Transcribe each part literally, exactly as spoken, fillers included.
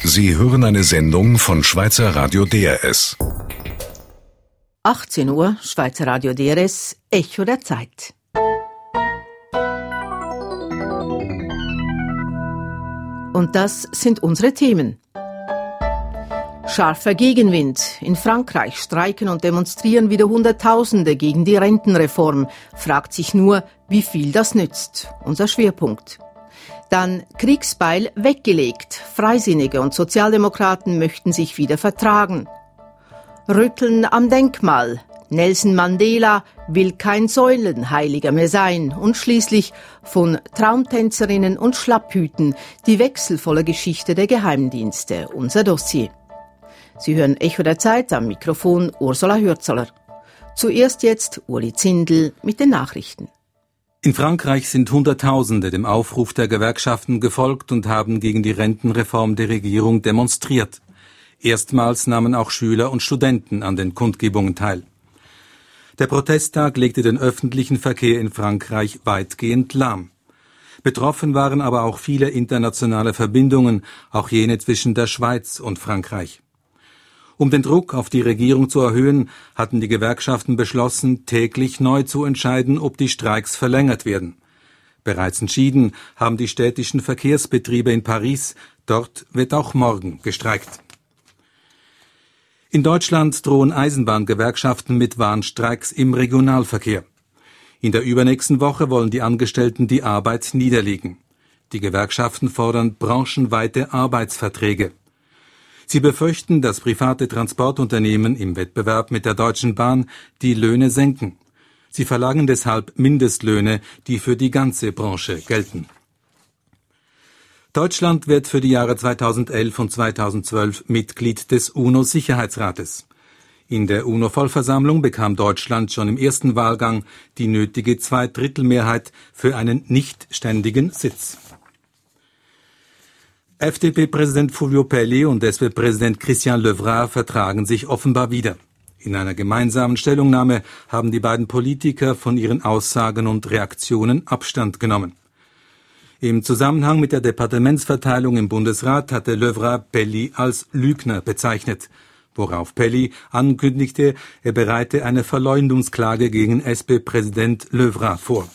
Sie hören eine Sendung von Schweizer Radio D R S. achtzehn Uhr, Schweizer Radio D R S, Echo der Zeit. Und das sind unsere Themen. Scharfer Gegenwind. In Frankreich streiken und demonstrieren wieder Hunderttausende gegen die Rentenreform. Fragt sich nur, wie viel das nützt. Unser Schwerpunkt. Dann Kriegsbeil weggelegt. Freisinnige und Sozialdemokraten möchten sich wieder vertragen. Rütteln am Denkmal. Nelson Mandela will kein Säulenheiliger mehr sein. Und schließlich von Traumtänzerinnen und Schlapphüten die wechselvolle Geschichte der Geheimdienste. Unser Dossier. Sie hören Echo der Zeit, am Mikrofon Ursula Hürzeler. Zuerst jetzt Uli Zindel mit den Nachrichten. In Frankreich sind Hunderttausende dem Aufruf der Gewerkschaften gefolgt und haben gegen die Rentenreform der Regierung demonstriert. Erstmals nahmen auch Schüler und Studenten an den Kundgebungen teil. Der Protesttag legte den öffentlichen Verkehr in Frankreich weitgehend lahm. Betroffen waren aber auch viele internationale Verbindungen, auch jene zwischen der Schweiz und Frankreich. Um den Druck auf die Regierung zu erhöhen, hatten die Gewerkschaften beschlossen, täglich neu zu entscheiden, ob die Streiks verlängert werden. Bereits entschieden haben die städtischen Verkehrsbetriebe in Paris. Dort wird auch morgen gestreikt. In Deutschland drohen Eisenbahngewerkschaften mit Warnstreiks im Regionalverkehr. In der übernächsten Woche wollen die Angestellten die Arbeit niederlegen. Die Gewerkschaften fordern branchenweite Arbeitsverträge. Sie befürchten, dass private Transportunternehmen im Wettbewerb mit der Deutschen Bahn die Löhne senken. Sie verlangen deshalb Mindestlöhne, die für die ganze Branche gelten. Deutschland wird für die Jahre zweitausendelf und zweitausendzwölf Mitglied des UNO-Sicherheitsrates. In der UNO-Vollversammlung bekam Deutschland schon im ersten Wahlgang die nötige Zweidrittelmehrheit für einen nicht ständigen Sitz. F D P-Präsident Fulvio Pelli und S P-Präsident Christian Levrat vertragen sich offenbar wieder. In einer gemeinsamen Stellungnahme haben die beiden Politiker von ihren Aussagen und Reaktionen Abstand genommen. Im Zusammenhang mit der Departementsverteilung im Bundesrat hatte Levrat Pelli als Lügner bezeichnet, worauf Pelli ankündigte, er bereite eine Verleumdungsklage gegen S P-Präsident Levrat vor.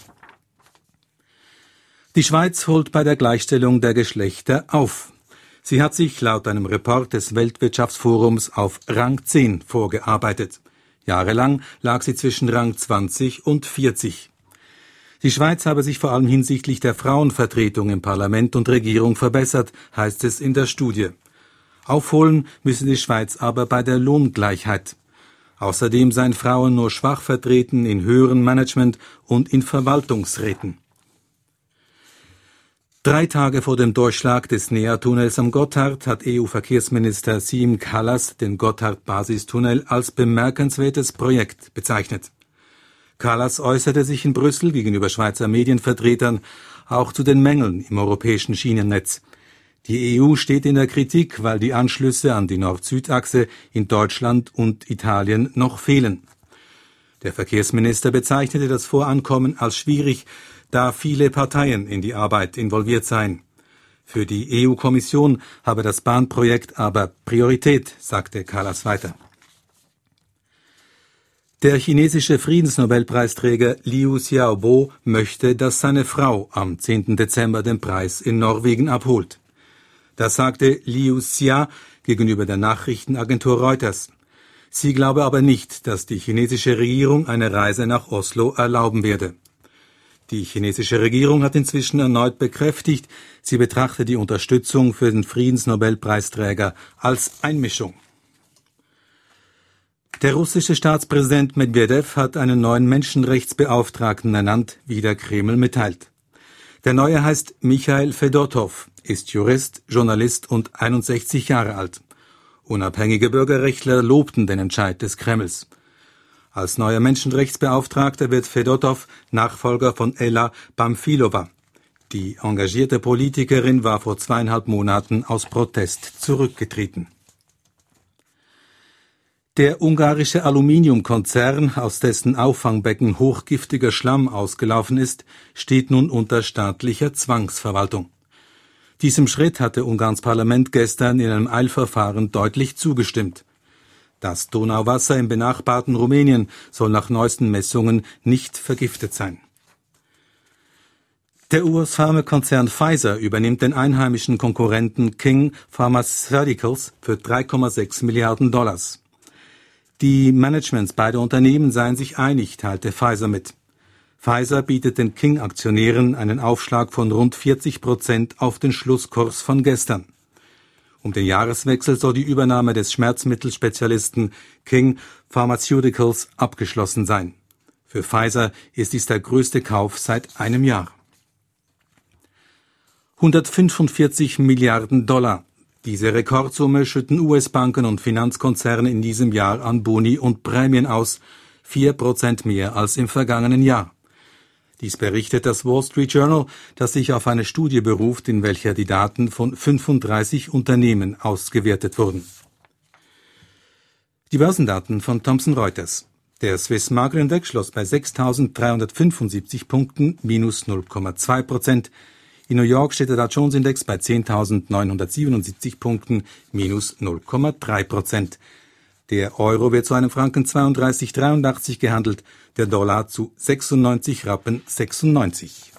Die Schweiz holt bei der Gleichstellung der Geschlechter auf. Sie hat sich laut einem Report des Weltwirtschaftsforums auf Rang zehn vorgearbeitet. Jahrelang lag sie zwischen Rang zwanzig und vierzig. Die Schweiz habe sich vor allem hinsichtlich der Frauenvertretung im Parlament und Regierung verbessert, heißt es in der Studie. Aufholen müsse die Schweiz aber bei der Lohngleichheit. Außerdem seien Frauen nur schwach vertreten in höheren Management- und in Verwaltungsräten. Drei Tage vor dem Durchschlag des N E A-Tunnels am Gotthard hat E U-Verkehrsminister Siim Kallas den Gotthard-Basistunnel als bemerkenswertes Projekt bezeichnet. Kallas äußerte sich in Brüssel gegenüber Schweizer Medienvertretern auch zu den Mängeln im europäischen Schienennetz. Die E U steht in der Kritik, weil die Anschlüsse an die Nord-Süd-Achse in Deutschland und Italien noch fehlen. Der Verkehrsminister bezeichnete das Vorankommen als schwierig, da viele Parteien in die Arbeit involviert seien. Für die E U-Kommission habe das Bahnprojekt aber Priorität, sagte Kallas weiter. Der chinesische Friedensnobelpreisträger Liu Xiaobo möchte, dass seine Frau am zehnten Dezember den Preis in Norwegen abholt. Das sagte Liu Xia gegenüber der Nachrichtenagentur Reuters. Sie glaube aber nicht, dass die chinesische Regierung eine Reise nach Oslo erlauben werde. Die chinesische Regierung hat inzwischen erneut bekräftigt, sie betrachte die Unterstützung für den Friedensnobelpreisträger als Einmischung. Der russische Staatspräsident Medwedew hat einen neuen Menschenrechtsbeauftragten ernannt, wie der Kreml mitteilt. Der neue heißt Michail Fedotow, ist Jurist, Journalist und einundsechzig Jahre alt. Unabhängige Bürgerrechtler lobten den Entscheid des Kremls. Als neuer Menschenrechtsbeauftragter wird Fedotow Nachfolger von Ella Pamfilova. Die engagierte Politikerin war vor zweieinhalb Monaten aus Protest zurückgetreten. Der ungarische Aluminiumkonzern, aus dessen Auffangbecken hochgiftiger Schlamm ausgelaufen ist, steht nun unter staatlicher Zwangsverwaltung. Diesem Schritt hatte Ungarns Parlament gestern in einem Eilverfahren deutlich zugestimmt. Das Donauwasser im benachbarten Rumänien soll nach neuesten Messungen nicht vergiftet sein. Der U S-Pharmakonzern Pfizer übernimmt den einheimischen Konkurrenten King Pharmaceuticals für drei Komma sechs Milliarden Dollars. Die Managements beider Unternehmen seien sich einig, teilte Pfizer mit. Pfizer bietet den King-Aktionären einen Aufschlag von rund vierzig Prozent auf den Schlusskurs von gestern. Um den Jahreswechsel soll die Übernahme des Schmerzmittelspezialisten King Pharmaceuticals abgeschlossen sein. Für Pfizer ist dies der größte Kauf seit einem Jahr. hundertfünfundvierzig Milliarden Dollar. Diese Rekordsumme schütten U S-Banken und Finanzkonzerne in diesem Jahr an Boni und Prämien aus, vier Prozent mehr als im vergangenen Jahr. Dies berichtet das Wall Street Journal, das sich auf eine Studie beruft, in welcher die Daten von fünfunddreißig Unternehmen ausgewertet wurden. Die Börsendaten von Thomson Reuters. Der Swiss Market Index schloss bei sechstausenddreihundertfünfundsiebzig Punkten, minus null Komma zwei Prozent. In New York steht der Dow Jones Index bei zehntausendneunhundertsiebenundsiebzig Punkten, minus null Komma drei Prozent. Der Euro wird zu einem Franken zweiunddreißig Komma dreiundachtzig gehandelt, der Dollar zu sechsundneunzig Rappen sechsundneunzig.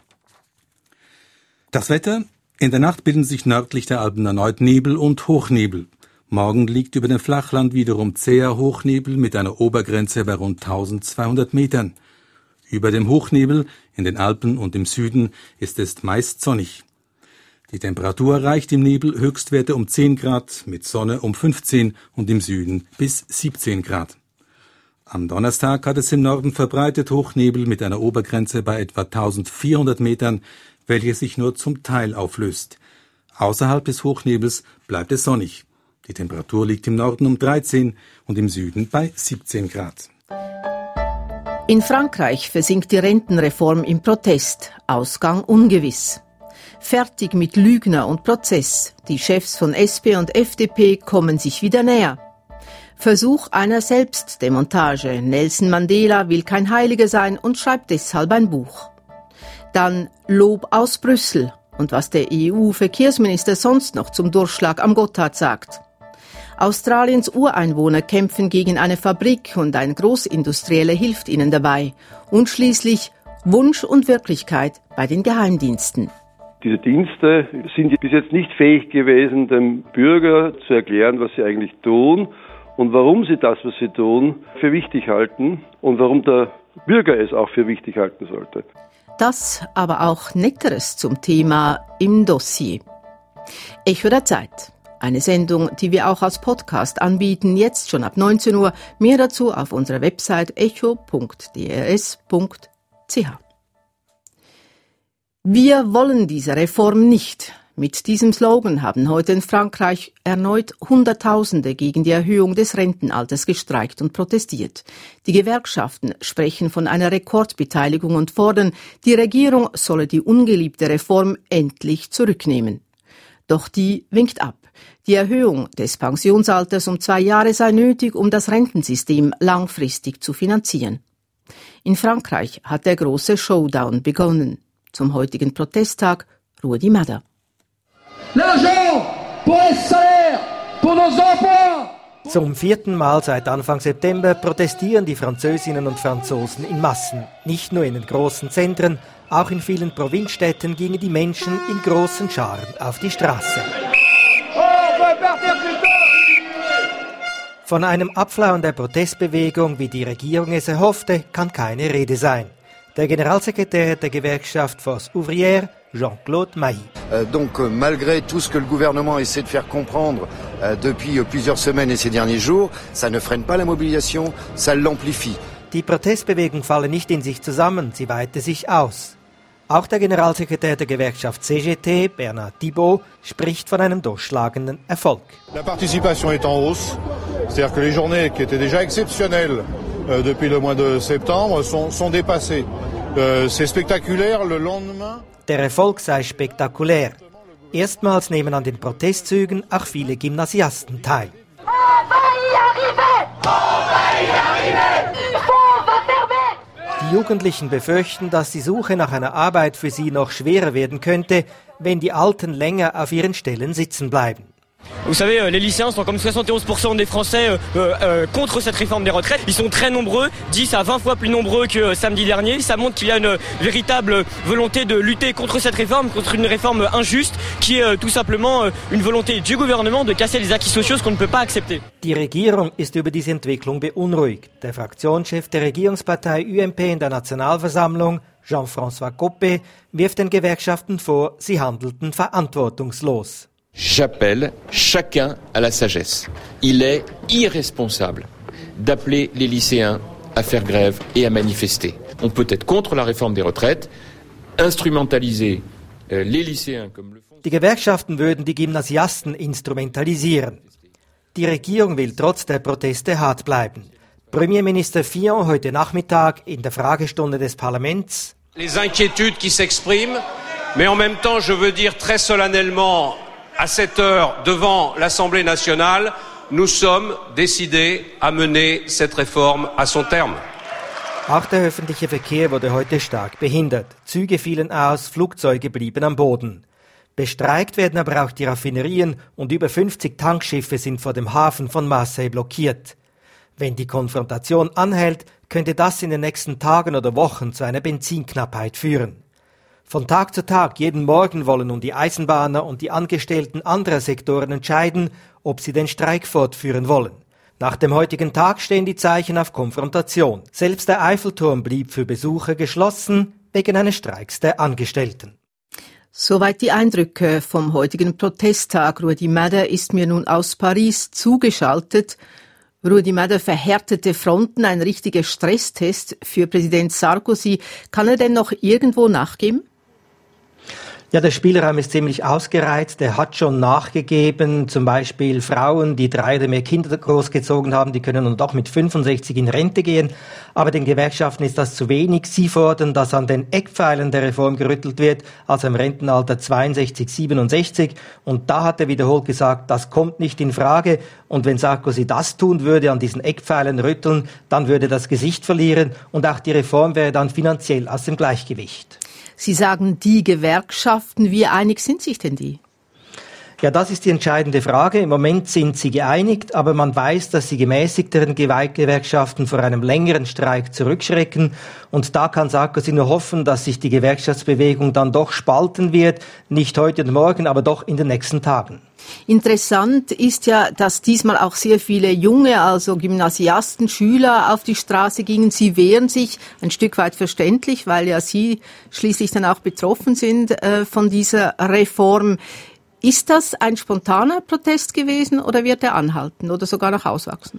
Das Wetter: In der Nacht bilden sich nördlich der Alpen erneut Nebel und Hochnebel. Morgen liegt über dem Flachland wiederum zäher Hochnebel mit einer Obergrenze bei rund tausendzweihundert Metern. Über dem Hochnebel in den Alpen und im Süden ist es meist sonnig. Die Temperatur erreicht im Nebel Höchstwerte um zehn Grad, mit Sonne um fünfzehn und im Süden bis siebzehn Grad. Am Donnerstag hat es im Norden verbreitet Hochnebel mit einer Obergrenze bei etwa eintausendvierhundert Metern, welche sich nur zum Teil auflöst. Außerhalb des Hochnebels bleibt es sonnig. Die Temperatur liegt im Norden um dreizehn und im Süden bei siebzehn Grad. In Frankreich versinkt die Rentenreform im Protest, Ausgang ungewiss. Fertig mit Lügner und Prozess, die Chefs von S P und F D P kommen sich wieder näher. Versuch einer Selbstdemontage, Nelson Mandela will kein Heiliger sein und schreibt deshalb ein Buch. Dann Lob aus Brüssel und was der E U-Verkehrsminister sonst noch zum Durchschlag am Gotthard sagt. Australiens Ureinwohner kämpfen gegen eine Fabrik und ein Großindustrieller hilft ihnen dabei. Und schließlich Wunsch und Wirklichkeit bei den Geheimdiensten. Diese Dienste sind bis jetzt nicht fähig gewesen, dem Bürger zu erklären, was sie eigentlich tun und warum sie das, was sie tun, für wichtig halten und warum der Bürger es auch für wichtig halten sollte. Das, aber auch Netteres zum Thema im Dossier. Echo der Zeit. Eine Sendung, die wir auch als Podcast anbieten, jetzt schon ab neunzehn Uhr. Mehr dazu auf unserer Website echo punkt d r s punkt c h. Wir wollen diese Reform nicht. Mit diesem Slogan haben heute in Frankreich erneut Hunderttausende gegen die Erhöhung des Rentenalters gestreikt und protestiert. Die Gewerkschaften sprechen von einer Rekordbeteiligung und fordern, die Regierung solle die ungeliebte Reform endlich zurücknehmen. Doch die winkt ab. Die Erhöhung des Pensionsalters um zwei Jahre sei nötig, um das Rentensystem langfristig zu finanzieren. In Frankreich hat der große Showdown begonnen. Zum heutigen Protesttag Rudi Madder. Zum vierten Mal seit Anfang September protestieren die Französinnen und Franzosen in Massen. Nicht nur in den großen Zentren, auch in vielen Provinzstädten gingen die Menschen in großen Scharen auf die Straße. Von einem Abflauen der Protestbewegung, wie die Regierung es erhoffte, kann keine Rede sein. Der Generalsekretär der Gewerkschaft Force Ouvrière, Jean-Claude Mailly. Euh, donc, euh, malgré tout ce que le gouvernement essaie de faire comprendre euh, depuis euh, plusieurs semaines et ces derniers jours, ça ne freine pas la mobilisation, ça l'amplifie. Die Protestbewegung falle nicht in sich zusammen, sie weite sich aus. Auch der Generalsekretär der Gewerkschaft C G T, Bernard Thibault, spricht von einem durchschlagenden Erfolg. La participation est en hausse, c'est-à-dire que les journées qui étaient déjà exceptionnelles euh, depuis le mois de septembre sont, sont dépassées. Euh, c'est spectaculaire le lendemain. Der Erfolg sei spektakulär. Erstmals nehmen an den Protestzügen auch viele Gymnasiasten teil. Die Jugendlichen befürchten, dass die Suche nach einer Arbeit für sie noch schwerer werden könnte, wenn die Alten länger auf ihren Stellen sitzen bleiben. Vous savez, les lycéens sont comme soixante et onze pour cent des Français euh, euh, contre cette réforme des retraites. Ils sont très nombreux, dix à vingt fois plus nombreux que samedi dernier. Ça montre qu'il y a une véritable volonté de lutter contre cette réforme, contre une réforme injuste, qui est euh, tout simplement euh, une volonté du gouvernement de casser les acquis sociaux, ce qu'on ne peut pas accepter. Die Regierung ist über diese Entwicklung beunruhigt. Der Fraktionschef der Regierungspartei U M P in der Nationalversammlung, Jean-François Copé, wirft den Gewerkschaften vor, sie handelten verantwortungslos. J'appelle chacun à la sagesse. Il est irresponsable d'appeler les lycéens à faire grève et à manifester. On peut être contre la réforme des retraites, instrumentaliser euh, les lycéens comme le font. Die Gewerkschaften würden die Gymnasiasten instrumentalisieren. Die Regierung will trotz der Proteste hart bleiben. Premierminister Fillon heute Nachmittag in der Fragestunde des Parlaments. Les inquiétudes qui s'expriment, mais en même temps, je veux dire très solennellement à cette heure devant l'Assemblée nationale, nous sommes décidés à mener cette réforme à son terme. Auch der öffentliche Verkehr wurde heute stark behindert. Züge fielen aus, Flugzeuge blieben am Boden. Bestreikt werden aber auch die Raffinerien und über fünfzig Tankschiffe sind vor dem Hafen von Marseille blockiert. Wenn die Konfrontation anhält, könnte das in den nächsten Tagen oder Wochen zu einer Benzinknappheit führen. Von Tag zu Tag, jeden Morgen wollen nun die Eisenbahner und die Angestellten anderer Sektoren entscheiden, ob sie den Streik fortführen wollen. Nach dem heutigen Tag stehen die Zeichen auf Konfrontation. Selbst der Eiffelturm blieb für Besucher geschlossen, wegen eines Streiks der Angestellten. Soweit die Eindrücke vom heutigen Protesttag. Rudi Mäder ist mir nun aus Paris zugeschaltet. Rudi Mäder, verhärtete Fronten, ein richtiger Stresstest für Präsident Sarkozy. Kann er denn noch irgendwo nachgeben? Ja, der Spielraum ist ziemlich ausgereizt. Er hat schon nachgegeben. Zum Beispiel Frauen, die drei oder mehr Kinder großgezogen haben, die können nun doch mit fünfundsechzig in Rente gehen. Aber den Gewerkschaften ist das zu wenig. Sie fordern, dass an den Eckpfeilern der Reform gerüttelt wird, also im Rentenalter zweiundsechzig, siebenundsechzig. Und da hat er wiederholt gesagt, das kommt nicht in Frage. Und wenn Sarkozy das tun würde, an diesen Eckpfeilern rütteln, dann würde das Gesicht verlieren. Und auch die Reform wäre dann finanziell aus dem Gleichgewicht. Sie sagen, die Gewerkschaften, wie einig sind sich denn die? Ja, das ist die entscheidende Frage. Im Moment sind sie geeinigt, aber man weiß, dass die gemäßigteren Gewerkschaften vor einem längeren Streik zurückschrecken. Und da kann Sarkozy nur hoffen, dass sich die Gewerkschaftsbewegung dann doch spalten wird. Nicht heute und morgen, aber doch in den nächsten Tagen. Interessant ist ja, dass diesmal auch sehr viele junge, also Gymnasiasten, Schüler auf die Straße gingen. Sie wehren sich, ein Stück weit verständlich, weil ja sie schließlich dann auch betroffen sind äh, von dieser Reform. Ist das ein spontaner Protest gewesen oder wird er anhalten oder sogar noch auswachsen?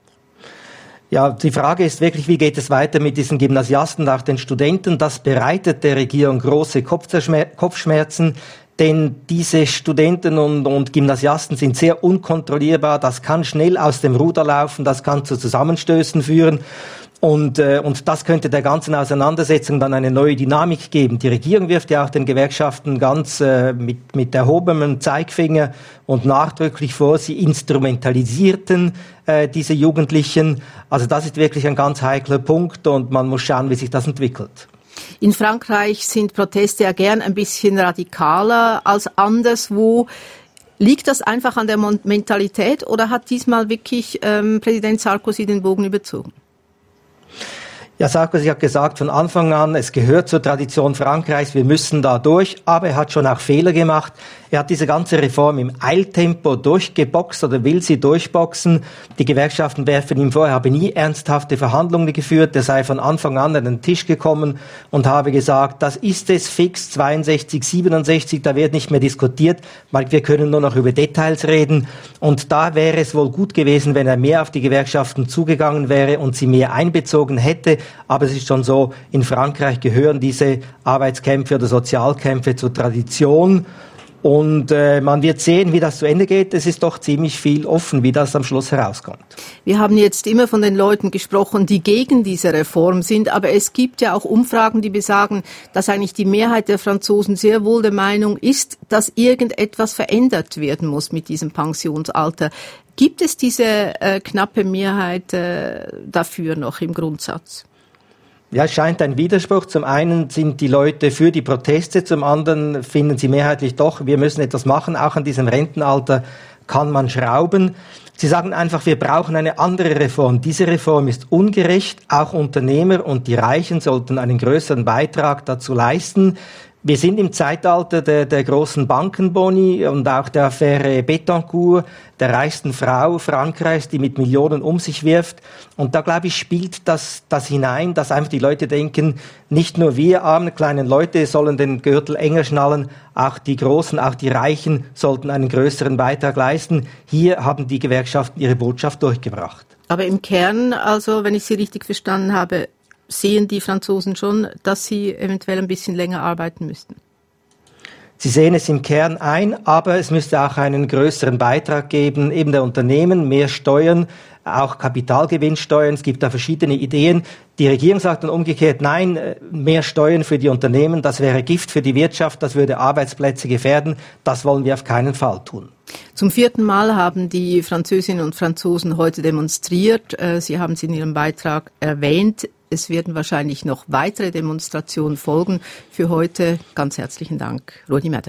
Ja, die Frage ist wirklich, wie geht es weiter mit diesen Gymnasiasten nach den Studenten? Das bereitet der Regierung große Kopfschmerzen. Denn diese Studenten und, und Gymnasiasten sind sehr unkontrollierbar. Das kann schnell aus dem Ruder laufen, das kann zu Zusammenstößen führen. Und, äh, und das könnte der ganzen Auseinandersetzung dann eine neue Dynamik geben. Die Regierung wirft ja auch den Gewerkschaften ganz äh, mit, mit erhobenem Zeigfinger und nachdrücklich vor, sie instrumentalisierten äh, diese Jugendlichen. Also das ist wirklich ein ganz heikler Punkt und man muss schauen, wie sich das entwickelt. In Frankreich sind Proteste ja gern ein bisschen radikaler als anderswo. Liegt das einfach an der Mentalität oder hat diesmal wirklich ähm, Präsident Sarkozy den Bogen überzogen? Ja, Sarkozy hat gesagt von Anfang an, es gehört zur Tradition Frankreichs, wir müssen da durch, aber er hat schon auch Fehler gemacht. Er hat diese ganze Reform im Eiltempo durchgeboxt oder will sie durchboxen. Die Gewerkschaften werfen ihm vor, er habe nie ernsthafte Verhandlungen geführt, er sei von Anfang an an den Tisch gekommen und habe gesagt, das ist es fix, zweiundsechzig, siebenundsechzig, da wird nicht mehr diskutiert, weil wir können nur noch über Details reden. Und da wäre es wohl gut gewesen, wenn er mehr auf die Gewerkschaften zugegangen wäre und sie mehr einbezogen hätte. Aber es ist schon so, in Frankreich gehören diese Arbeitskämpfe oder Sozialkämpfe zur Tradition. Und äh, man wird sehen, wie das zu Ende geht. Es ist doch ziemlich viel offen, wie das am Schluss herauskommt. Wir haben jetzt immer von den Leuten gesprochen, die gegen diese Reform sind. Aber es gibt ja auch Umfragen, die besagen, dass eigentlich die Mehrheit der Franzosen sehr wohl der Meinung ist, dass irgendetwas verändert werden muss mit diesem Pensionsalter. Gibt es diese äh, knappe Mehrheit äh, dafür noch im Grundsatz? Ja, es scheint ein Widerspruch. Zum einen sind die Leute für die Proteste, zum anderen finden sie mehrheitlich doch, wir müssen etwas machen. Auch an diesem Rentenalter kann man schrauben. Sie sagen einfach, wir brauchen eine andere Reform. Diese Reform ist ungerecht. Auch Unternehmer und die Reichen sollten einen größeren Beitrag dazu leisten. Wir sind im Zeitalter der, der großen Bankenboni und auch der Affäre Bettencourt, der reichsten Frau Frankreichs, die mit Millionen um sich wirft. Und da, glaube ich, spielt das, das hinein, dass einfach die Leute denken, nicht nur wir armen kleinen Leute sollen den Gürtel enger schnallen, auch die Großen, auch die Reichen sollten einen größeren Beitrag leisten. Hier haben die Gewerkschaften ihre Botschaft durchgebracht. Aber im Kern, also wenn ich Sie richtig verstanden habe, sehen die Franzosen schon, dass sie eventuell ein bisschen länger arbeiten müssten? Sie sehen es im Kern ein, aber es müsste auch einen größeren Beitrag geben, eben der Unternehmen, mehr Steuern, auch Kapitalgewinnsteuern. Es gibt da verschiedene Ideen. Die Regierung sagt dann umgekehrt, nein, mehr Steuern für die Unternehmen, das wäre Gift für die Wirtschaft, das würde Arbeitsplätze gefährden. Das wollen wir auf keinen Fall tun. Zum vierten Mal haben die Französinnen und Franzosen heute demonstriert. Sie haben es in Ihrem Beitrag erwähnt. Es werden wahrscheinlich noch weitere Demonstrationen folgen. Für heute ganz herzlichen Dank, Rudi Meder.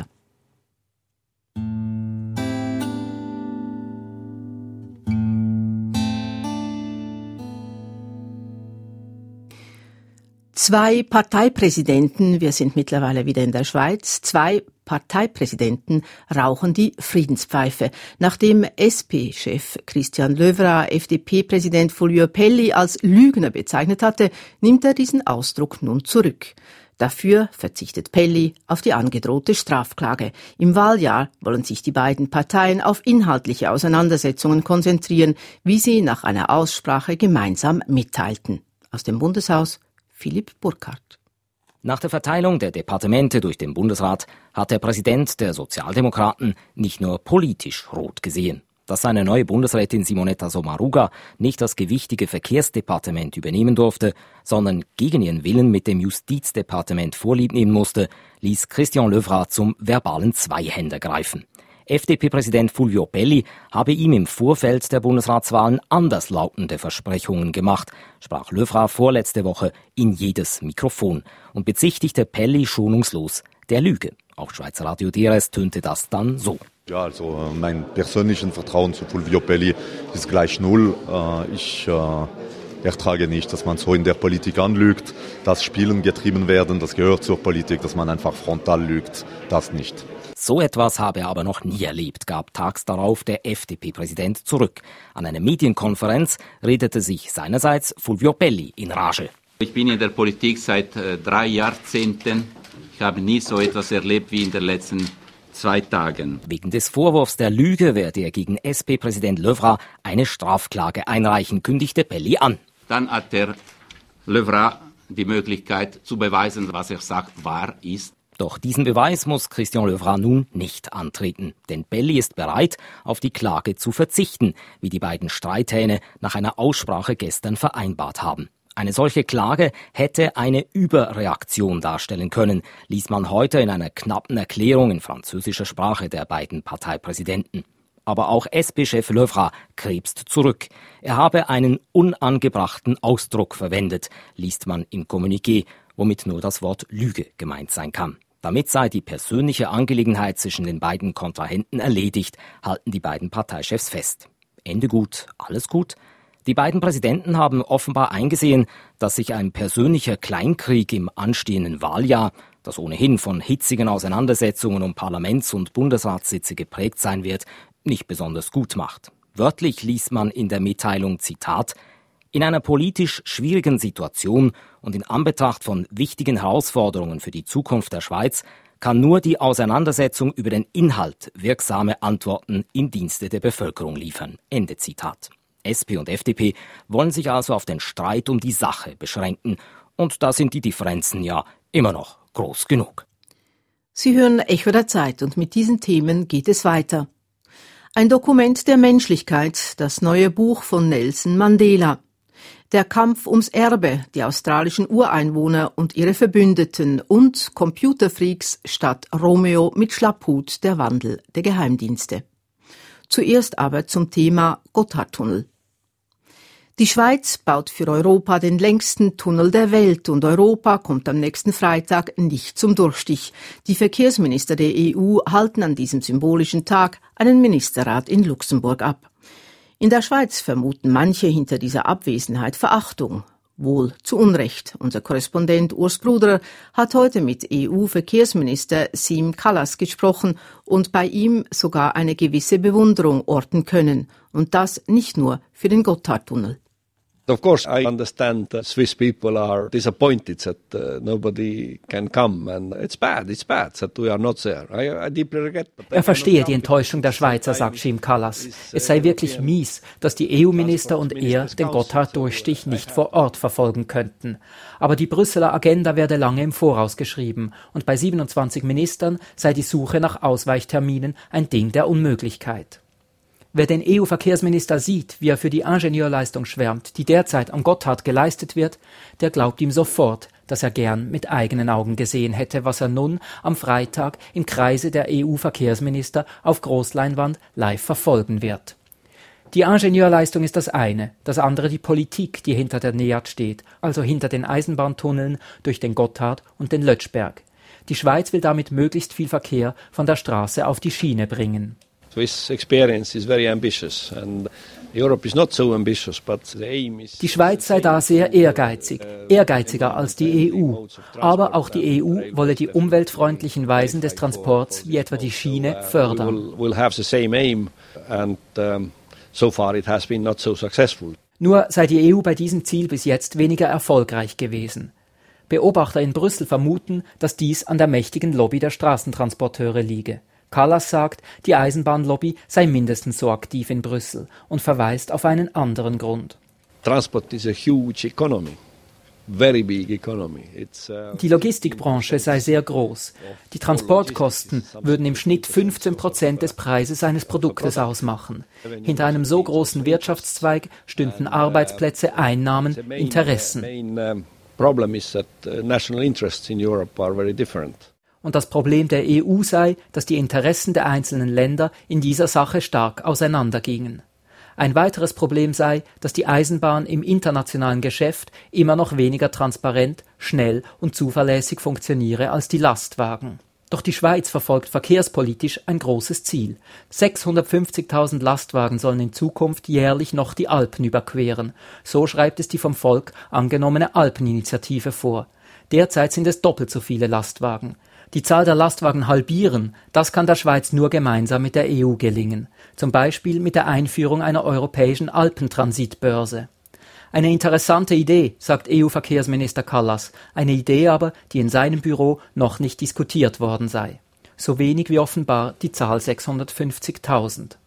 Zwei Parteipräsidenten, wir sind mittlerweile wieder in der Schweiz, zwei Parteipräsidenten rauchen die Friedenspfeife. Nachdem S P-Chef Christian Löwra F D P-Präsident Fulvio Pelli als Lügner bezeichnet hatte, nimmt er diesen Ausdruck nun zurück. Dafür verzichtet Pelli auf die angedrohte Strafklage. Im Wahljahr wollen sich die beiden Parteien auf inhaltliche Auseinandersetzungen konzentrieren, wie sie nach einer Aussprache gemeinsam mitteilten. Aus dem Bundeshaus Philipp Burkhardt. Nach der Verteilung der Departemente durch den Bundesrat hat der Präsident der Sozialdemokraten nicht nur politisch rot gesehen. Dass seine neue Bundesrätin Simonetta Sommaruga nicht das gewichtige Verkehrsdepartement übernehmen durfte, sondern gegen ihren Willen mit dem Justizdepartement vorliebnehmen musste, ließ Christian Löwra zum verbalen Zweihänder greifen. F D P-Präsident Fulvio Pelli habe ihm im Vorfeld der Bundesratswahlen anderslautende Versprechungen gemacht, sprach Löwra vorletzte Woche in jedes Mikrofon und bezichtigte Pelli schonungslos der Lüge. Auf Schweizer Radio D R S tönte das dann so. Ja, also mein persönliches Vertrauen zu Fulvio Pelli ist gleich null. Ich ertrage nicht, dass man so in der Politik anlügt, dass Spielen getrieben werden, das gehört zur Politik, dass man einfach frontal lügt, das nicht. So etwas habe er aber noch nie erlebt, gab tags darauf der F D P-Präsident zurück. An einer Medienkonferenz redete sich seinerseits Fulvio Pelli in Rage. Ich bin in der Politik seit äh, drei Jahrzehnten. Ich habe nie so etwas erlebt wie in den letzten zwei Tagen. Wegen des Vorwurfs der Lüge werde er gegen S P-Präsident Löwra eine Strafklage einreichen, kündigte Pelli an. Dann hat der Löwra die Möglichkeit zu beweisen, was er sagt, wahr ist. Doch diesen Beweis muss Christian Löwra nun nicht antreten. Denn Pelli ist bereit, auf die Klage zu verzichten, wie die beiden Streithähne nach einer Aussprache gestern vereinbart haben. Eine solche Klage hätte eine Überreaktion darstellen können, ließ man heute in einer knappen Erklärung in französischer Sprache der beiden Parteipräsidenten. Aber auch S P-Chef Löwra krebst zurück. Er habe einen unangebrachten Ausdruck verwendet, liest man im Kommuniqué, womit nur das Wort Lüge gemeint sein kann. Damit sei die persönliche Angelegenheit zwischen den beiden Kontrahenten erledigt, halten die beiden Parteichefs fest. Ende gut, alles gut? Die beiden Präsidenten haben offenbar eingesehen, dass sich ein persönlicher Kleinkrieg im anstehenden Wahljahr, das ohnehin von hitzigen Auseinandersetzungen um Parlaments- und Bundesratssitze geprägt sein wird, nicht besonders gut macht. Wörtlich liest man in der Mitteilung, Zitat, in einer politisch schwierigen Situation und in Anbetracht von wichtigen Herausforderungen für die Zukunft der Schweiz kann nur die Auseinandersetzung über den Inhalt wirksame Antworten im Dienste der Bevölkerung liefern. Ende Zitat. S P und F D P wollen sich also auf den Streit um die Sache beschränken. Und da sind die Differenzen ja immer noch groß genug. Sie hören Echo der Zeit und mit diesen Themen geht es weiter. Ein Dokument der Menschlichkeit, das neue Buch von Nelson Mandela. Der Kampf ums Erbe, die australischen Ureinwohner und ihre Verbündeten und Computerfreaks statt Romeo mit Schlapphut, der Wandel der Geheimdienste. Zuerst aber zum Thema Gotthardtunnel. Die Schweiz baut für Europa den längsten Tunnel der Welt und Europa kommt am nächsten Freitag nicht zum Durchstich. Die Verkehrsminister der E U halten an diesem symbolischen Tag einen Ministerrat in Luxemburg ab. In der Schweiz vermuten manche hinter dieser Abwesenheit Verachtung. Wohl zu Unrecht. Unser Korrespondent Urs Bruder hat heute mit E U-Verkehrsminister Siim Kallas gesprochen und bei ihm sogar eine gewisse Bewunderung orten können. Und das nicht nur für den Gotthardtunnel. Of course, I understand that Swiss people are disappointed that uh, nobody can come, and it's bad, it's bad that we are not there. I, I deeply regret. Er verstehe die Enttäuschung der Schweizer, sagt Siim Kallas. Es sei wirklich mies, dass die E U-Minister und er den Gotthard-Durchstich nicht vor Ort verfolgen könnten. Aber die Brüsseler Agenda werde lange im Voraus geschrieben und bei siebenundzwanzig Ministern sei die Suche nach Ausweichterminen ein Ding der Unmöglichkeit. Wer den E U-Verkehrsminister sieht, wie er für die Ingenieurleistung schwärmt, die derzeit am Gotthard geleistet wird, der glaubt ihm sofort, dass er gern mit eigenen Augen gesehen hätte, was er nun am Freitag im Kreise der E U-Verkehrsminister auf Großleinwand live verfolgen wird. Die Ingenieurleistung ist das eine, das andere die Politik, die hinter der N E A D steht, also hinter den Eisenbahntunneln durch den Gotthard und den Lötschberg. Die Schweiz will damit möglichst viel Verkehr von der Straße auf die Schiene bringen. Swiss experience is very ambitious and Europe is not so ambitious, but the aim is. Die Schweiz sei da sehr ehrgeizig, ehrgeiziger als die E U. Aber auch die E U wolle die umweltfreundlichen Weisen des Transports, wie etwa die Schiene, fördern. Will have the same aim and um, so far it has been not so successful. Nur sei die E U bei diesem Ziel bis jetzt weniger erfolgreich gewesen. Beobachter in Brüssel vermuten, dass dies an der mächtigen Lobby der Straßentransporteure liege. Kallas sagt, die Eisenbahnlobby sei mindestens so aktiv in Brüssel und verweist auf einen anderen Grund. Transport is a huge economy. Very big economy. It's, uh, die Logistikbranche sei sehr groß. Die Transportkosten würden im Schnitt fünfzehn Prozent des Preises eines Produktes ausmachen. Hinter einem so großen Wirtschaftszweig stünden Arbeitsplätze, Einnahmen, Interessen. Problem is that national interests in Europe are very different. Und das Problem der E U sei, dass die Interessen der einzelnen Länder in dieser Sache stark auseinandergingen. Ein weiteres Problem sei, dass die Eisenbahn im internationalen Geschäft immer noch weniger transparent, schnell und zuverlässig funktioniere als die Lastwagen. Doch die Schweiz verfolgt verkehrspolitisch ein großes Ziel. sechshundertfünfzigtausend Lastwagen sollen in Zukunft jährlich noch die Alpen überqueren. So schreibt es die vom Volk angenommene Alpeninitiative vor. Derzeit sind es doppelt so viele Lastwagen. Die Zahl der Lastwagen halbieren, das kann der Schweiz nur gemeinsam mit der E U gelingen. Zum Beispiel mit der Einführung einer europäischen Alpentransitbörse. Eine interessante Idee, sagt E U-Verkehrsminister Kallas. Eine Idee aber, die in seinem Büro noch nicht diskutiert worden sei. So wenig wie offenbar die Zahl sechshundertfünfzigtausend.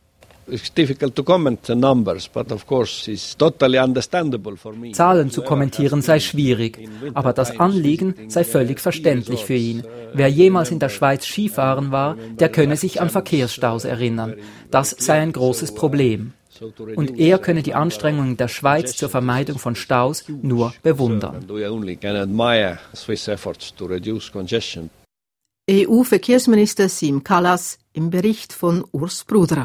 Zahlen zu kommentieren sei schwierig, aber das Anliegen sei völlig verständlich für ihn. Wer jemals in der Schweiz Skifahren war, der könne sich an Verkehrsstaus erinnern. Das sei ein großes Problem. Und er könne die Anstrengungen der Schweiz zur Vermeidung von Staus nur bewundern. E U-Verkehrsminister Siim Kallas im Bericht von Urs Bruder.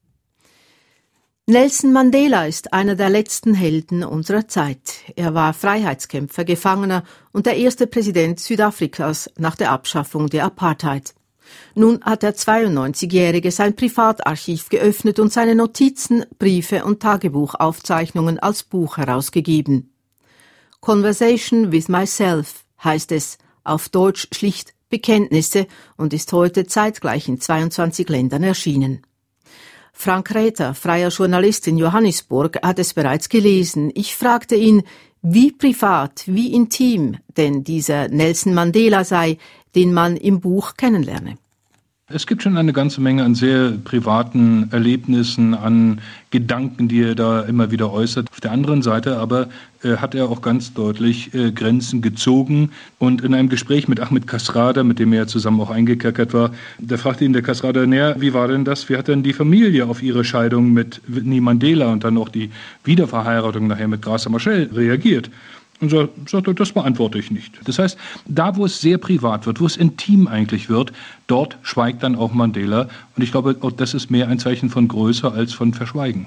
Nelson Mandela ist einer der letzten Helden unserer Zeit. Er war Freiheitskämpfer, Gefangener und der erste Präsident Südafrikas nach der Abschaffung der Apartheid. Nun hat der zweiundneunzigjährige sein Privatarchiv geöffnet und seine Notizen, Briefe und Tagebuchaufzeichnungen als Buch herausgegeben. Conversation with Myself heißt es, auf Deutsch schlicht Bekenntnisse, und ist heute zeitgleich in zweiundzwanzig Ländern erschienen. Frank Räther, freier Journalist in Johannesburg, hat es bereits gelesen. Ich fragte ihn, wie privat, wie intim denn dieser Nelson Mandela sei, den man im Buch kennenlerne. Es gibt schon eine ganze Menge an sehr privaten Erlebnissen, an Gedanken, die er da immer wieder äußert. Auf der anderen Seite aber äh, hat er auch ganz deutlich äh, Grenzen gezogen. Und in einem Gespräch mit Ahmed Kasrada, mit dem er zusammen auch eingekerkert war, da fragte ihn der Kasrada, naja, wie war denn das? Wie hat denn die Familie auf ihre Scheidung mit Winnie Mandela und dann auch die Wiederverheiratung nachher mit Graça Machel reagiert? Und so sagte, das beantworte ich nicht. Das heißt, da wo es sehr privat wird, wo es intim eigentlich wird, dort schweigt dann auch Mandela. Und ich glaube, auch das ist mehr ein Zeichen von Größe als von Verschweigen.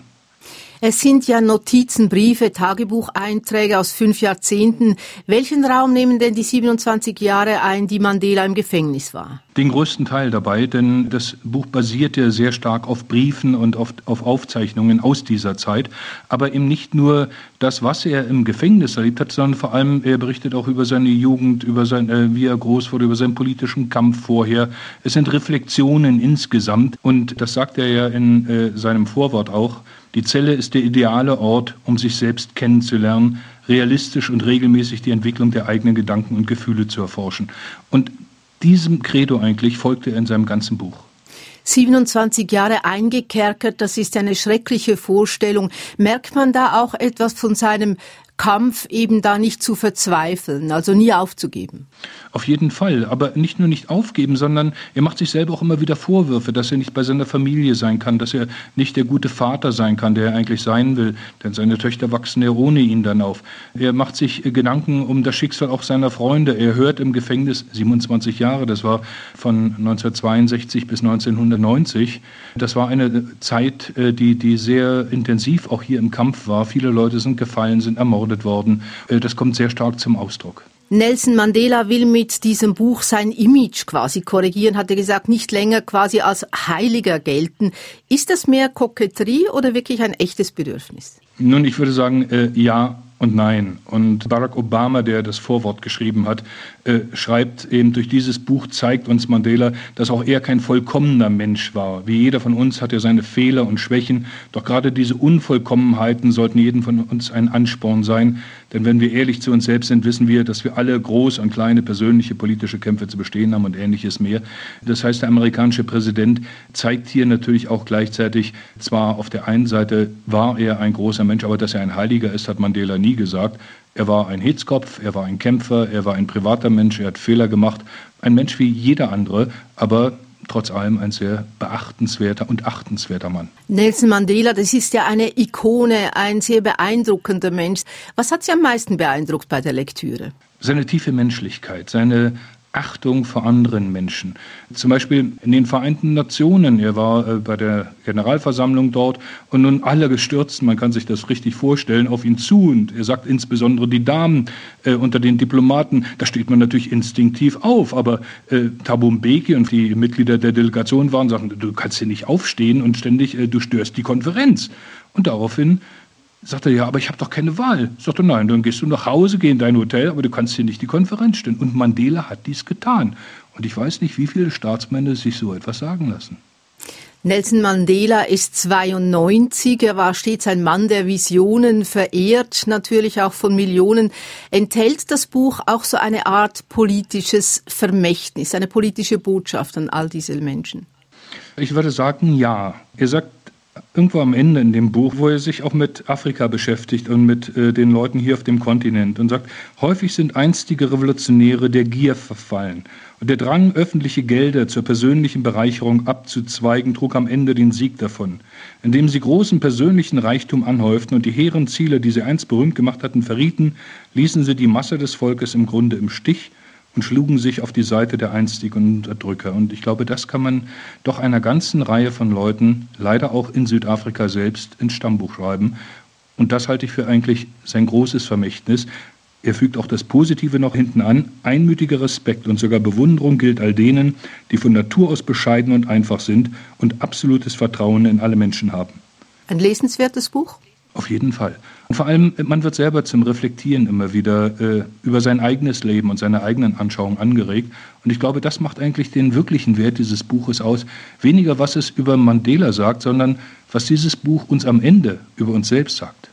Es sind ja Notizen, Briefe, Tagebucheinträge aus fünf Jahrzehnten. Welchen Raum nehmen denn die siebenundzwanzig Jahre ein, die Mandela im Gefängnis war? Den größten Teil dabei, denn das Buch basiert ja sehr stark auf Briefen und auf, auf Aufzeichnungen aus dieser Zeit. Aber eben nicht nur das, was er im Gefängnis erlebt hat, sondern vor allem, er berichtet auch über seine Jugend, über sein, äh, wie er groß wurde, über seinen politischen Kampf vorher. Es sind Reflexionen insgesamt und das sagt er ja in äh, seinem Vorwort auch. Die Zelle ist der ideale Ort, um sich selbst kennenzulernen, realistisch und regelmäßig die Entwicklung der eigenen Gedanken und Gefühle zu erforschen. Und diesem Credo eigentlich folgte er in seinem ganzen Buch. siebenundzwanzig Jahre eingekerkert, das ist eine schreckliche Vorstellung. Merkt man da auch etwas von seinem Kampf, eben da nicht zu verzweifeln, also nie aufzugeben? Auf jeden Fall, aber nicht nur nicht aufgeben, sondern er macht sich selber auch immer wieder Vorwürfe, dass er nicht bei seiner Familie sein kann, dass er nicht der gute Vater sein kann, der er eigentlich sein will, denn seine Töchter wachsen ja ohne ihn dann auf. Er macht sich Gedanken um das Schicksal auch seiner Freunde. Er hört im Gefängnis siebenundzwanzig Jahre, das war von neunzehnhundertzweiundsechzig bis neunzehnhundertneunzig. Das war eine Zeit, die, die sehr intensiv auch hier im Kampf war. Viele Leute sind gefallen, sind ermordet worden. Das kommt sehr stark zum Ausdruck. Nelson Mandela will mit diesem Buch sein Image quasi korrigieren, hat er gesagt, nicht länger quasi als Heiliger gelten. Ist das mehr Koketterie oder wirklich ein echtes Bedürfnis? Nun, ich würde sagen, äh, ja und nein. Und Barack Obama, der das Vorwort geschrieben hat, äh, schreibt eben, durch dieses Buch zeigt uns Mandela, dass auch er kein vollkommener Mensch war. Wie jeder von uns hat er seine Fehler und Schwächen. Doch gerade diese Unvollkommenheiten sollten jedem von uns ein Ansporn sein. Denn wenn wir ehrlich zu uns selbst sind, wissen wir, dass wir alle große und kleine persönliche politische Kämpfe zu bestehen haben und Ähnliches mehr. Das heißt, der amerikanische Präsident zeigt hier natürlich auch gleichzeitig, zwar auf der einen Seite war er ein großer Mensch, aber dass er ein Heiliger ist, hat Mandela nie gesagt. Er war ein Hitzkopf, er war ein Kämpfer, er war ein privater Mensch, er hat Fehler gemacht. Ein Mensch wie jeder andere, aber trotz allem ein sehr beachtenswerter und achtenswerter Mann. Nelson Mandela, das ist ja eine Ikone, ein sehr beeindruckender Mensch. Was hat Sie am meisten beeindruckt bei der Lektüre? Seine tiefe Menschlichkeit, seine Achtung vor anderen Menschen. Zum Beispiel in den Vereinten Nationen, er war äh, bei der Generalversammlung dort und nun alle gestürzt, man kann sich das richtig vorstellen, auf ihn zu und er sagt insbesondere die Damen äh, unter den Diplomaten, da steht man natürlich instinktiv auf, aber äh, Thabo Mbeki und die Mitglieder der Delegation waren, sagen, du kannst hier nicht aufstehen und ständig, äh, du störst die Konferenz. Und daraufhin sagt er, ja, aber ich habe doch keine Wahl. Sagt er, nein, dann gehst du nach Hause, geh in dein Hotel, aber du kannst hier nicht die Konferenz stellen. Und Mandela hat dies getan. Und ich weiß nicht, wie viele Staatsmänner sich so etwas sagen lassen. Nelson Mandela ist zweiundneunzig, er war stets ein Mann der Visionen, verehrt natürlich auch von Millionen. Enthält das Buch auch so eine Art politisches Vermächtnis, eine politische Botschaft an all diese Menschen? Ich würde sagen, ja. Er sagt irgendwo am Ende in dem Buch, wo er sich auch mit Afrika beschäftigt und mit äh, den Leuten hier auf dem Kontinent und sagt, häufig sind einstige Revolutionäre der Gier verfallen und der Drang, öffentliche Gelder zur persönlichen Bereicherung abzuzweigen, trug am Ende den Sieg davon. Indem sie großen persönlichen Reichtum anhäuften und die hehren Ziele, die sie einst berühmt gemacht hatten, verrieten, ließen sie die Masse des Volkes im Grunde im Stich und schlugen sich auf die Seite der einstigen Unterdrücker. Und ich glaube, das kann man doch einer ganzen Reihe von Leuten, leider auch in Südafrika selbst, ins Stammbuch schreiben. Und das halte ich für eigentlich sein großes Vermächtnis. Er fügt auch das Positive noch hinten an. Einmütiger Respekt und sogar Bewunderung gilt all denen, die von Natur aus bescheiden und einfach sind und absolutes Vertrauen in alle Menschen haben. Ein lesenswertes Buch? Auf jeden Fall. Und vor allem, man wird selber zum Reflektieren immer wieder äh, über sein eigenes Leben und seine eigenen Anschauungen angeregt. Und ich glaube, das macht eigentlich den wirklichen Wert dieses Buches aus. Weniger, was es über Mandela sagt, sondern was dieses Buch uns am Ende über uns selbst sagt.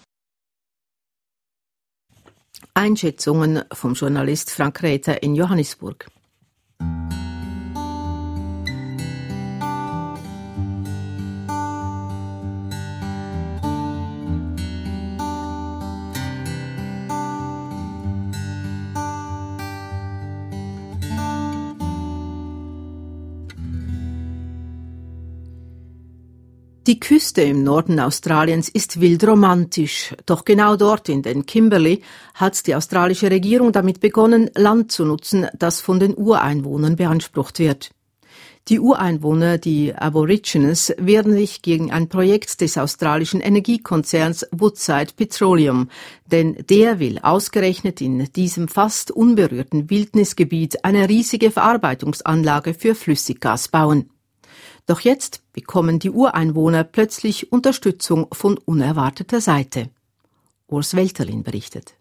Einschätzungen vom Journalist Frank Räther in Johannesburg. Die Küste im Norden Australiens ist wild romantisch, doch genau dort in den Kimberley hat die australische Regierung damit begonnen, Land zu nutzen, das von den Ureinwohnern beansprucht wird. Die Ureinwohner, die Aborigines, wehren sich gegen ein Projekt des australischen Energiekonzerns Woodside Petroleum, denn der will ausgerechnet in diesem fast unberührten Wildnisgebiet eine riesige Verarbeitungsanlage für Flüssiggas bauen. Doch jetzt bekommen die Ureinwohner plötzlich Unterstützung von unerwarteter Seite. Urs Welterlin berichtet.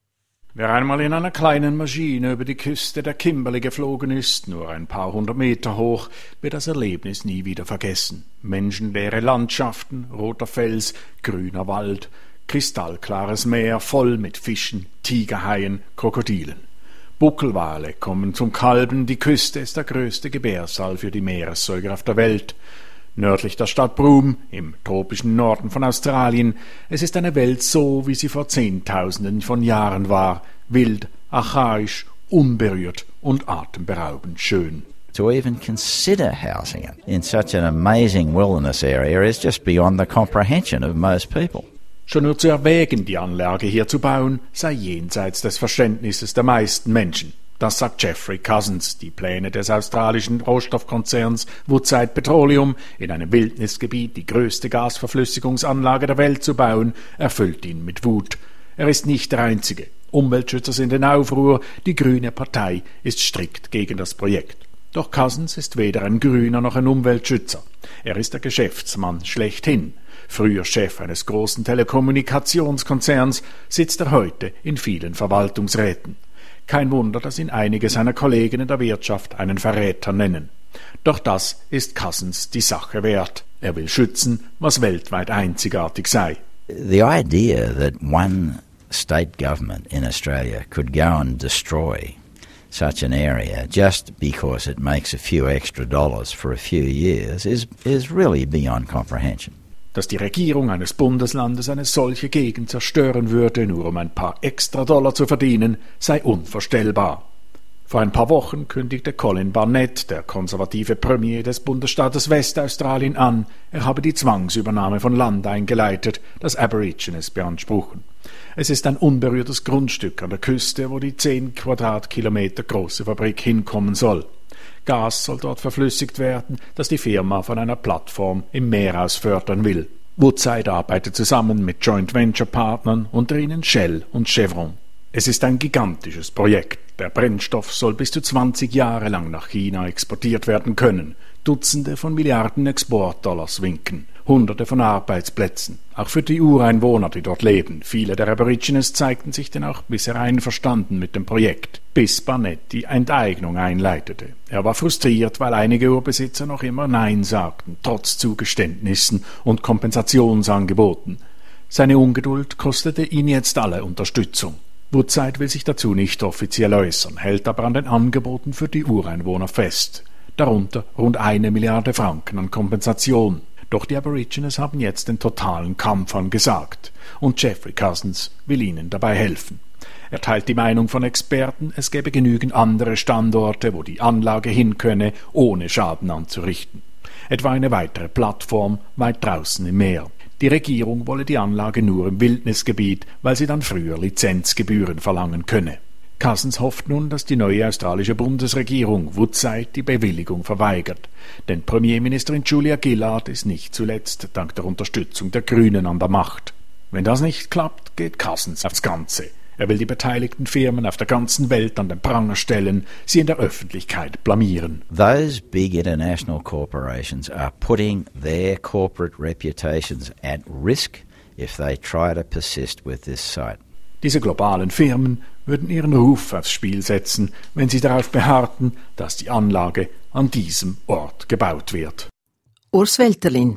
Wer einmal in einer kleinen Maschine über die Küste der Kimberley geflogen ist, nur ein paar hundert Meter hoch, wird das Erlebnis nie wieder vergessen. Menschenleere Landschaften, roter Fels, grüner Wald, kristallklares Meer voll mit Fischen, Tigerhaien, Krokodilen. Buckelwale kommen zum Kalben, die Küste ist der größte Gebärsaal für die Meeressäuger auf der Welt. Nördlich der Stadt Broome, im tropischen Norden von Australien, es ist eine Welt so, wie sie vor Zehntausenden von Jahren war, wild, archaisch, unberührt und atemberaubend schön. To even consider housing it in such an amazing wilderness area is just beyond the comprehension of most people. Schon nur zu erwägen, die Anlage hier zu bauen, sei jenseits des Verständnisses der meisten Menschen. Das sagt Jeffrey Cousins. Die Pläne des australischen Rohstoffkonzerns Woodside Petroleum, in einem Wildnisgebiet die größte Gasverflüssigungsanlage der Welt zu bauen, erfüllt ihn mit Wut. Er ist nicht der Einzige. Umweltschützer sind in Aufruhr, die Grüne Partei ist strikt gegen das Projekt. Doch Cousins ist weder ein Grüner noch ein Umweltschützer. Er ist der Geschäftsmann schlechthin. Früher Chef eines großen Telekommunikationskonzerns, sitzt er heute in vielen Verwaltungsräten. Kein Wunder, dass ihn einige seiner Kollegen in der Wirtschaft einen Verräter nennen. Doch das ist Cousins die Sache wert. Er will schützen, was weltweit einzigartig sei. The idea that one state government in Australia could go and destroy such an area just because it makes a few extra dollars for a few years is, is really beyond comprehension. Dass die Regierung eines Bundeslandes eine solche Gegend zerstören würde, nur um ein paar extra Dollar zu verdienen, sei unvorstellbar. Vor ein paar Wochen kündigte Colin Barnett, der konservative Premier des Bundesstaates Westaustralien, an, er habe die Zwangsübernahme von Land eingeleitet, das Aborigines beanspruchen. Es ist ein unberührtes Grundstück an der Küste, wo die zehn Quadratkilometer große Fabrik hinkommen soll. Gas soll dort verflüssigt werden, das die Firma von einer Plattform im Meer aus fördern will. Woodside arbeitet zusammen mit Joint Venture Partnern, unter ihnen Shell und Chevron. Es ist ein gigantisches Projekt. Der Brennstoff soll bis zu zwanzig Jahre lang nach China exportiert werden können. Dutzende von Milliarden Exportdollars winken. Hunderte von Arbeitsplätzen. Auch für die Ureinwohner, die dort leben. Viele der Aborigines zeigten sich denn auch bisher einverstanden mit dem Projekt, bis Barnett die Enteignung einleitete. Er war frustriert, weil einige Urbesitzer noch immer Nein sagten, trotz Zugeständnissen und Kompensationsangeboten. Seine Ungeduld kostete ihn jetzt alle Unterstützung. Woodside will sich dazu nicht offiziell äußern, hält aber an den Angeboten für die Ureinwohner fest. Darunter rund eine Milliarde Franken an Kompensation. Doch die Aborigines haben jetzt den totalen Kampf angesagt. Und Jeffrey Cousins will ihnen dabei helfen. Er teilt die Meinung von Experten, es gäbe genügend andere Standorte, wo die Anlage hinkönne, ohne Schaden anzurichten. Etwa eine weitere Plattform weit draußen im Meer. Die Regierung wolle die Anlage nur im Wildnisgebiet, weil sie dann früher Lizenzgebühren verlangen könne. Cousins hofft nun, dass die neue australische Bundesregierung Woodside die Bewilligung verweigert. Denn Premierministerin Julia Gillard ist nicht zuletzt dank der Unterstützung der Grünen an der Macht. Wenn das nicht klappt, geht Cousins aufs Ganze. Er will die beteiligten Firmen auf der ganzen Welt an den Pranger stellen, sie in der Öffentlichkeit blamieren. Those big international corporations are putting their corporate reputations at risk if they try to persist with this site. Diese globalen Firmen würden ihren Ruf aufs Spiel setzen, wenn sie darauf beharrten, dass die Anlage an diesem Ort gebaut wird. Urs Welterlin.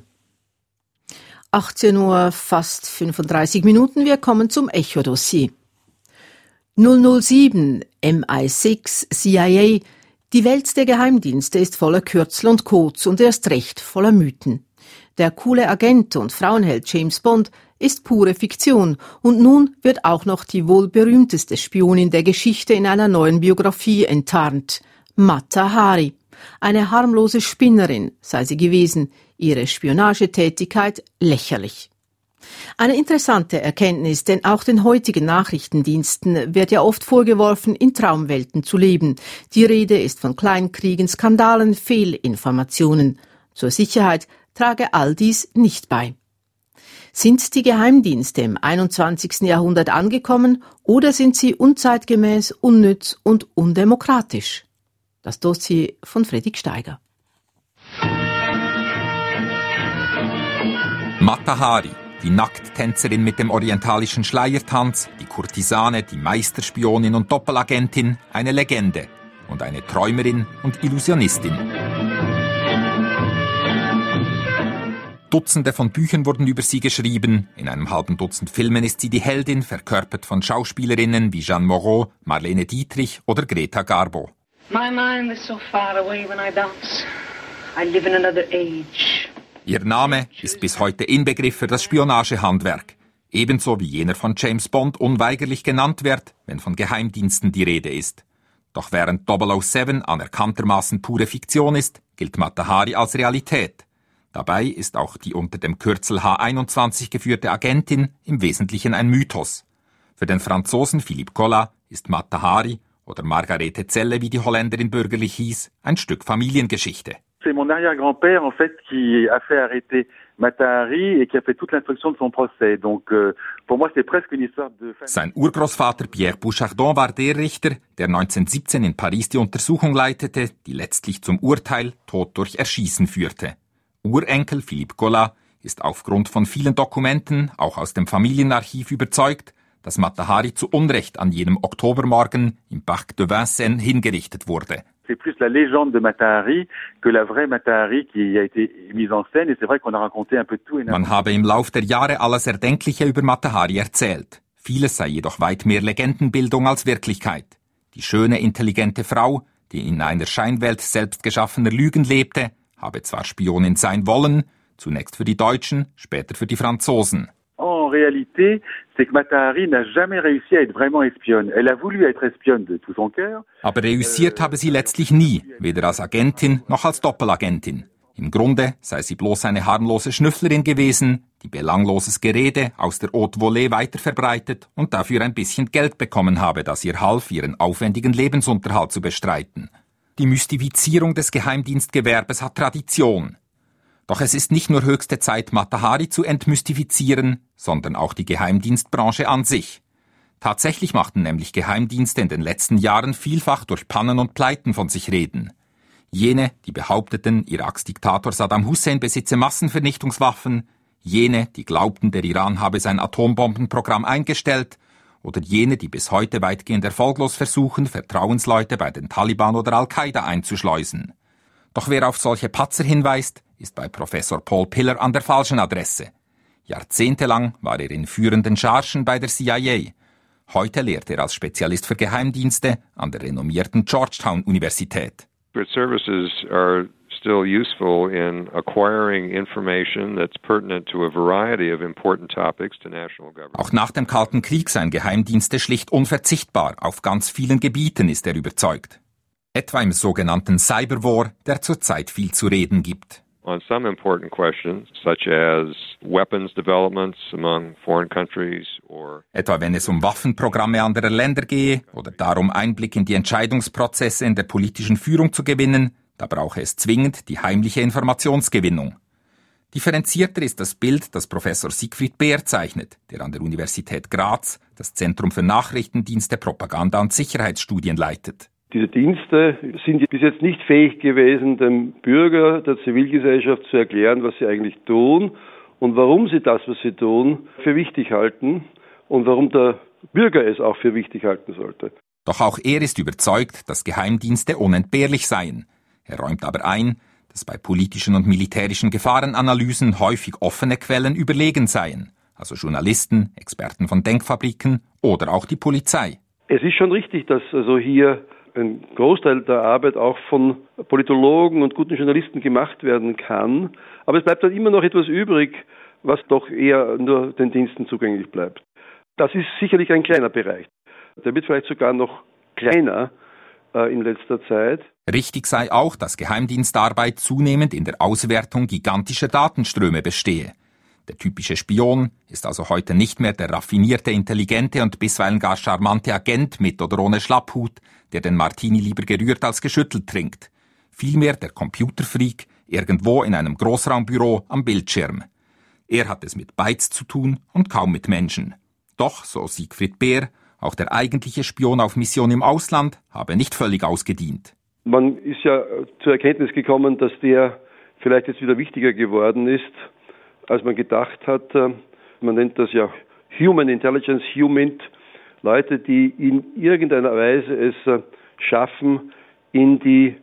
achtzehn Uhr, fast fünfunddreißig Minuten, wir kommen zum Echo-Dossier. null null sieben, M I sechs, C I A, die Welt der Geheimdienste ist voller Kürzel und Codes und erst recht voller Mythen. Der coole Agent und Frauenheld James Bond ist pure Fiktion und nun wird auch noch die wohl berühmteste Spionin der Geschichte in einer neuen Biografie enttarnt. Mata Hari. Eine harmlose Spinnerin sei sie gewesen, ihre Spionagetätigkeit lächerlich. Eine interessante Erkenntnis, denn auch den heutigen Nachrichtendiensten wird ja oft vorgeworfen, in Traumwelten zu leben. Die Rede ist von Kleinkriegen, Skandalen, Fehlinformationen. Zur Sicherheit trage all dies nicht bei. Sind die Geheimdienste im einundzwanzigsten Jahrhundert angekommen oder sind sie unzeitgemäß, unnütz und undemokratisch? Das Dossier von Fredrik Steiger. Mata Hari, die Nackttänzerin mit dem orientalischen Schleiertanz, die Kurtisane, die Meisterspionin und Doppelagentin, eine Legende und eine Träumerin und Illusionistin. Dutzende von Büchern wurden über sie geschrieben, in einem halben Dutzend Filmen ist sie die Heldin, verkörpert von Schauspielerinnen wie Jeanne Moreau, Marlene Dietrich oder Greta Garbo. My mind is so far away when I dance. I live in another age. Ihr Name ist bis heute Inbegriff für das Spionagehandwerk, ebenso wie jener von James Bond unweigerlich genannt wird, wenn von Geheimdiensten die Rede ist. Doch während double oh seven anerkanntermaßen pure Fiktion ist, gilt Mata Hari als Realität. Dabei ist auch die unter dem Kürzel H einundzwanzig geführte Agentin im Wesentlichen ein Mythos. Für den Franzosen Philippe Collat ist Mata Hari oder Margarete Zelle, wie die Holländerin bürgerlich hieß, ein Stück Familiengeschichte. C'est mon arrière-grand-père, en fait, qui a fait arrêter Mata Hari et qui a fait toute l'instruction de son procès. Donc, euh, pour moi, c'est presque une histoire de... Sein Urgroßvater Pierre Bouchardon war der Richter, der neunzehnhundertsiebzehn in Paris die Untersuchung leitete, die letztlich zum Urteil Tod durch Erschießen führte. Urenkel Philippe Collat ist aufgrund von vielen Dokumenten, auch aus dem Familienarchiv, überzeugt, dass Mata Hari zu Unrecht an jenem Oktobermorgen im Parc de Vincennes hingerichtet wurde. C'est plus la légende de Mata Hari que la vraie Mata Hari qui a été mise en scène. Et c'est vrai qu'on a raconté un peu tout. Man habe im Lauf der Jahre alles Erdenkliche über Mata Hari erzählt. Vieles sei jedoch weit mehr Legendenbildung als Wirklichkeit. Die schöne, intelligente Frau, die in einer Scheinwelt selbstgeschaffener Lügen lebte, habe zwar Spionin sein wollen, zunächst für die Deutschen, später für die Franzosen. En réalité, c'est que Mata Hari n'a jamais réussi à être vraiment espionne. Elle a voulu être espionne de tout son cœur. Aber reüssiert habe sie letztlich nie, weder als Agentin noch als Doppelagentin. Im Grunde sei sie bloß eine harmlose Schnüfflerin gewesen, die belangloses Gerede aus der Haute Volée weiterverbreitet und dafür ein bisschen Geld bekommen habe, das ihr half, ihren aufwendigen Lebensunterhalt zu bestreiten. Die Mystifizierung des Geheimdienstgewerbes hat Tradition. Doch es ist nicht nur höchste Zeit, Mata Hari zu entmystifizieren, sondern auch die Geheimdienstbranche an sich. Tatsächlich machten nämlich Geheimdienste in den letzten Jahren vielfach durch Pannen und Pleiten von sich reden. Jene, die behaupteten, Iraks Diktator Saddam Hussein besitze Massenvernichtungswaffen, jene, die glaubten, der Iran habe sein Atombombenprogramm eingestellt, oder jene, die bis heute weitgehend erfolglos versuchen, Vertrauensleute bei den Taliban oder Al-Qaida einzuschleusen. Doch wer auf solche Patzer hinweist, ist bei Professor Paul Pillar an der falschen Adresse. Jahrzehntelang war er in führenden Chargen bei der C I A. Heute lehrt er als Spezialist für Geheimdienste an der renommierten Georgetown-Universität. Secret services are still useful in acquiring information that's pertinent to a variety of important topics to national government. Auch nach dem Kalten Krieg seien Geheimdienste schlicht unverzichtbar. Auf ganz vielen Gebieten ist er überzeugt. Etwa im sogenannten Cyberwar, der zurzeit viel zu reden gibt. On some important questions, such as weapons developments among foreign countries or etwa wenn es um Waffenprogramme anderer Länder gehe oder darum, Einblick in die Entscheidungsprozesse in der politischen Führung zu gewinnen, da brauche es zwingend die heimliche Informationsgewinnung. Differenzierter ist das Bild, das Professor Siegfried Beer zeichnet, der an der Universität Graz das Zentrum für Nachrichtendienste, Propaganda und Sicherheitsstudien leitet. Diese Dienste sind bis jetzt nicht fähig gewesen, dem Bürger, der Zivilgesellschaft zu erklären, was sie eigentlich tun und warum sie das, was sie tun, für wichtig halten und warum der Bürger es auch für wichtig halten sollte. Doch auch er ist überzeugt, dass Geheimdienste unentbehrlich seien. Er räumt aber ein, dass bei politischen und militärischen Gefahrenanalysen häufig offene Quellen überlegen seien, also Journalisten, Experten von Denkfabriken oder auch die Polizei. Es ist schon richtig, dass also hier ein Großteil der Arbeit auch von Politologen und guten Journalisten gemacht werden kann. Aber es bleibt dann immer noch etwas übrig, was doch eher nur den Diensten zugänglich bleibt. Das ist sicherlich ein kleiner Bereich. Der wird vielleicht sogar noch kleiner äh, in letzter Zeit. Richtig sei auch, dass Geheimdienstarbeit zunehmend in der Auswertung gigantischer Datenströme bestehe. Der typische Spion ist also heute nicht mehr der raffinierte, intelligente und bisweilen gar charmante Agent mit oder ohne Schlapphut, der den Martini lieber gerührt als geschüttelt trinkt. Vielmehr der Computerfreak irgendwo in einem Großraumbüro am Bildschirm. Er hat es mit Bytes zu tun und kaum mit Menschen. Doch, so Siegfried Beer, auch der eigentliche Spion auf Mission im Ausland habe nicht völlig ausgedient. Man ist ja zur Erkenntnis gekommen, dass der vielleicht jetzt wieder wichtiger geworden ist, als man gedacht hat. Man nennt das ja Human Intelligence, Humint, Leute, die in irgendeiner Weise es schaffen, in die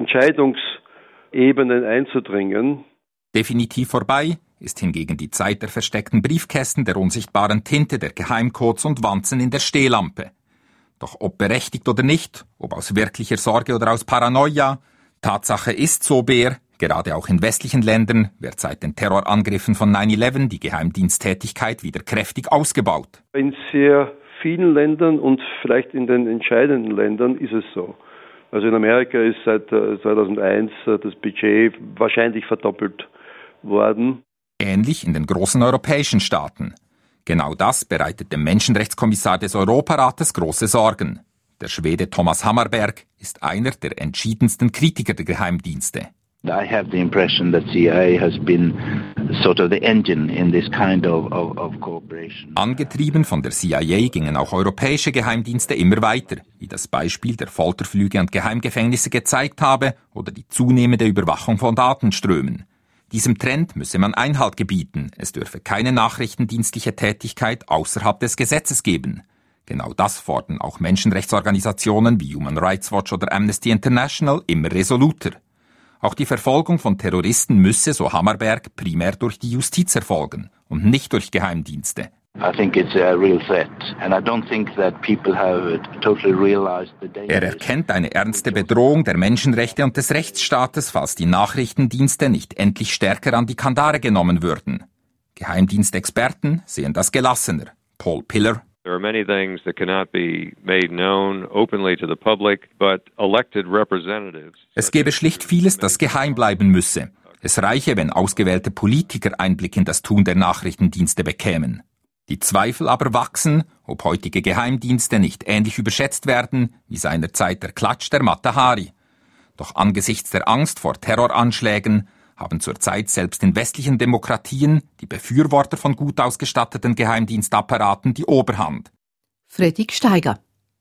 Entscheidungsebenen einzudringen. Definitiv vorbei ist hingegen die Zeit der versteckten Briefkästen, der unsichtbaren Tinte, der Geheimcodes und Wanzen in der Stehlampe. Doch ob berechtigt oder nicht, ob aus wirklicher Sorge oder aus Paranoia, Tatsache ist, so Beer, gerade auch in westlichen Ländern wird seit den Terrorangriffen von nine eleven die Geheimdiensttätigkeit wieder kräftig ausgebaut. In sehr vielen Ländern und vielleicht in den entscheidenden Ländern ist es so. Also in Amerika ist seit zweitausendeins das Budget wahrscheinlich verdoppelt worden. Ähnlich in den großen europäischen Staaten. Genau das bereitet dem Menschenrechtskommissar des Europarates große Sorgen. Der Schwede Thomas Hammarberg ist einer der entschiedensten Kritiker der Geheimdienste. I have the impression that C I A has been sort of the engine in this kind of, of, of cooperation. Angetrieben von der C I A gingen auch europäische Geheimdienste immer weiter, wie das Beispiel der Folterflüge und Geheimgefängnisse gezeigt habe oder die zunehmende Überwachung von Datenströmen. Diesem Trend müsse man Einhalt gebieten. Es dürfe keine nachrichtendienstliche Tätigkeit außerhalb des Gesetzes geben. Genau das fordern auch Menschenrechtsorganisationen wie Human Rights Watch oder Amnesty International immer resoluter. Auch die Verfolgung von Terroristen müsse, so Hammarberg, primär durch die Justiz erfolgen und nicht durch Geheimdienste. I think it's a real threat, and I don't think that people have totally realized the danger. Er erkennt eine ernste Bedrohung der Menschenrechte und des Rechtsstaates, falls die Nachrichtendienste nicht endlich stärker an die Kandare genommen würden. Geheimdienstexperten sehen das gelassener. Paul Pillar. There are many things that cannot be made known openly to the public, but elected representatives. Es gäbe schlicht vieles, das geheim bleiben müsse. Es reiche, wenn ausgewählte Politiker Einblick in das Tun der Nachrichtendienste bekämen. Die Zweifel aber wachsen, ob heutige Geheimdienste nicht ähnlich überschätzt werden wie seinerzeit der Klatsch der Mata Hari. Doch angesichts der Angst vor Terroranschlägen haben zurzeit selbst in westlichen Demokratien die Befürworter von gut ausgestatteten Geheimdienstapparaten die Oberhand. Fredrik Steiger.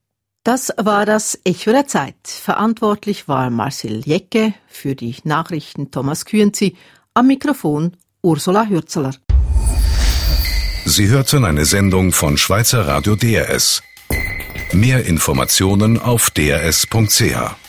Das war das Echo der Zeit. Verantwortlich war Marcel Jecke, für die Nachrichten Thomas Kürnzi, am Mikrofon Ursula Hürzeler. Sie hörten eine Sendung von Schweizer Radio D R S. Mehr Informationen auf d r s punkt c h.